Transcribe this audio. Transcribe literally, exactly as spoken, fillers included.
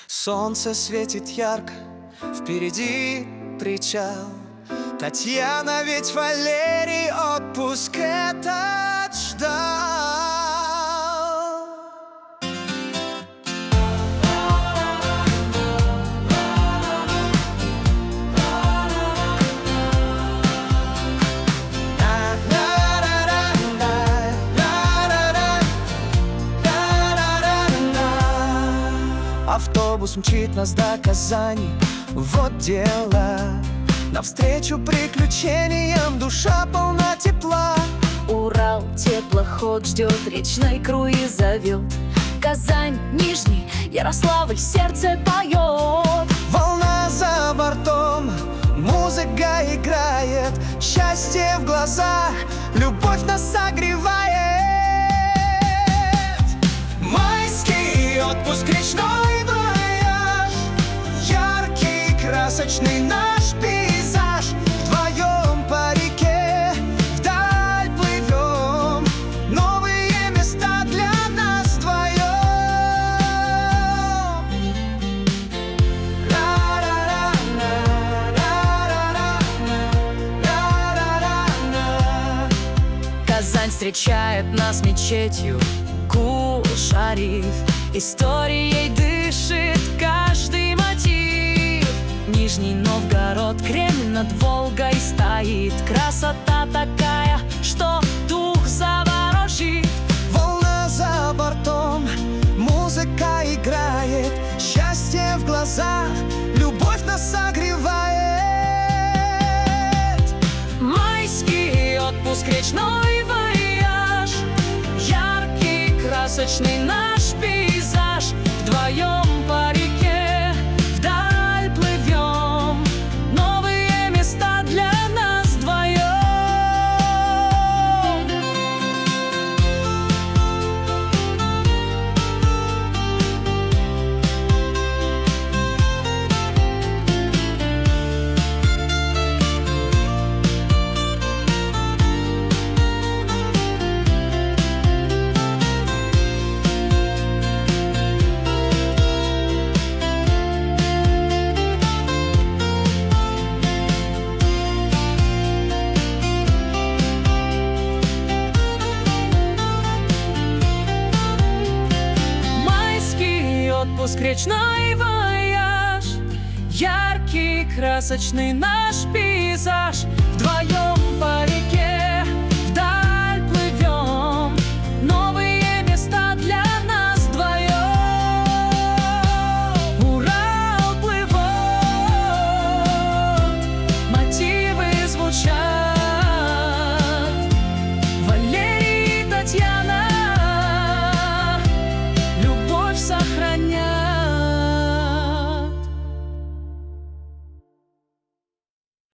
Солнце светит ярко, впереди причал. Татьяна, ведь Валерий отпуск этот ждал. Автобус мчит нас до Казани, вот дела. Навстречу приключениям душа полна тепла. Урал теплоход ждет, речной круиз зовет. Казань, Нижний, Ярославль, сердце поет. Волна за бортом, музыка играет, счастье в глазах, любовь нас согревает. Майский отпуск, речной вояж, яркий, красочный наш пейзаж. Вдвоем по реке вдаль плывем, новые места для нас вдвоем. Казань встречает нас мечетью Кул-Шариф, историей дышит каждый мотив. Нижний Новгород, Кремль над Волгой стоит. Красота такая, что дух заворожит. Волна за бортом, музыка играет, счастье в глазах, любовь нас согревает. Майский отпуск, речной вояж, яркий, красочный наш пейзаж. Вдвоем по реке вдаль плывем, новые места для нас вдвоем. Отпуск, речной вояж, яркий, красочный наш пейзаж. Вдвоем по реке